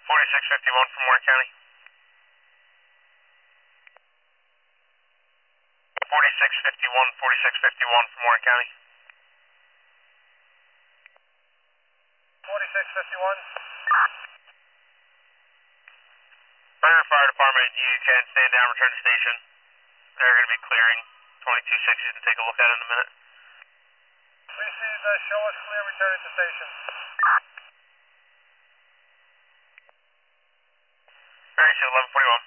4651 from Warren County. 4651 from Warren County. 4651. Fire department, you can stand down, return to station. They're going to be clearing 2260 and take a look at it in a minute. Received, show us clear, returning to station. Alright, so 1141.